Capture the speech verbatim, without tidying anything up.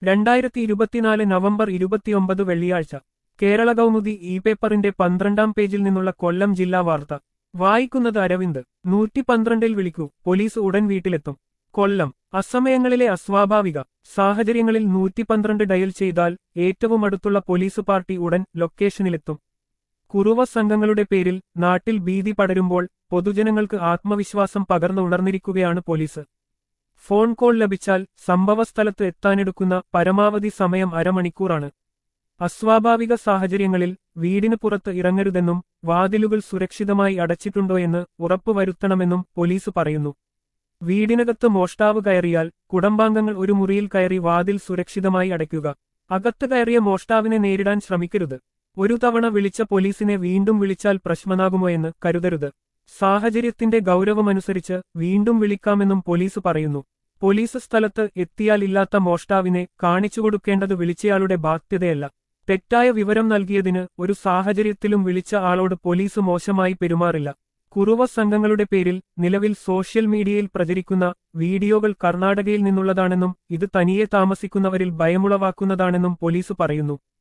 രണ്ടായിരത്തി ഇരുപത്തിനാല് നവംബർ ഇരുപത്തിയൊമ്പത് വെള്ളിയാഴ്ച കേരള കൗമുദി ഇ പേപ്പറിന്റെ പന്ത്രണ്ടാം പേജിൽ നിന്നുള്ള കൊല്ലം ജില്ലാ വാർത്ത വായിക്കുന്നത് അരവിന്ദ്. നൂറ്റി പന്ത്രണ്ടിൽ വിളിക്കൂ, പോലീസ് ഉടൻ വീട്ടിലെത്തും. കൊല്ലം. അസമയങ്ങളിലെ അസ്വാഭാവിക സാഹചര്യങ്ങളിൽ നൂറ്റി പന്ത്രണ്ട് ഡയൽ ചെയ്താൽ ഏറ്റവും അടുത്തുള്ള പോലീസ് പാർട്ടി ഉടൻ ലൊക്കേഷനിലെത്തും. കുറുവ സംഘങ്ങളുടെ പേരിൽ നാട്ടിൽ ഭീതി പടരുമ്പോൾ പൊതുജനങ്ങൾക്ക് ആത്മവിശ്വാസം പകർന്നു ഉണർന്നിരിക്കുകയാണ് പോലീസ്. ഫോൺ കോൾ ലഭിച്ചാൽ സംഭവസ്ഥലത്ത് എത്താനെടുക്കുന്ന പരമാവധി സമയം അരമണിക്കൂറാണ്. അസ്വാഭാവിക സാഹചര്യങ്ങളിൽ വീടിന് പുറത്ത് ഇറങ്ങരുതെന്നും വാതിലുകൾ സുരക്ഷിതമായി അടച്ചിട്ടുണ്ടോയെന്ന് ഉറപ്പുവരുത്തണമെന്നും പോലീസ് പറയുന്നു. വീടിനകത്ത് മോഷ്ടാവ് കയറിയാൽ കുടുംബാംഗങ്ങൾ ഒരു മുറിയിൽ കയറി വാതിൽ സുരക്ഷിതമായി അടയ്ക്കുക. അകത്ത് കയറിയ മോഷ്ടാവിനെ നേരിടാൻ ശ്രമിക്കരുത്. ഒരു തവണ വിളിച്ച പോലീസിനെ വീണ്ടും വിളിച്ചാൽ പ്രശ്നമാകുമോ എന്ന് കരുതരുത്. സാഹചര്യത്തിന്റെ ഗൗരവമനുസരിച്ച് വീണ്ടും വിളിക്കാമെന്നും പോലീസ് പറയുന്നു. പോലീസ് സ്ഥലത്ത് എത്തിയാൽ ഇല്ലാത്ത മോഷ്ടാവിനെ കാണിച്ചുകൊടുക്കേണ്ടത് വിളിച്ചയാളുടെ ബാധ്യതയല്ല. തെറ്റായ വിവരം നൽകിയതിന് ഒരു സാഹചര്യത്തിലും വിളിച്ച ആളോട് പോലീസ് മോശമായി പെരുമാറില്ല. കുറുവ സംഘങ്ങളുടെ പേരിൽ നിലവിൽ സോഷ്യൽ മീഡിയയിൽ പ്രചരിക്കുന്ന വീഡിയോകൾ കർണാടകയിൽ നിന്നുള്ളതാണെന്നും ഇത് തനിയെ താമസിക്കുന്നവരിൽ ഭയമുളവാക്കുന്നതാണെന്നും പോലീസ് പറയുന്നു.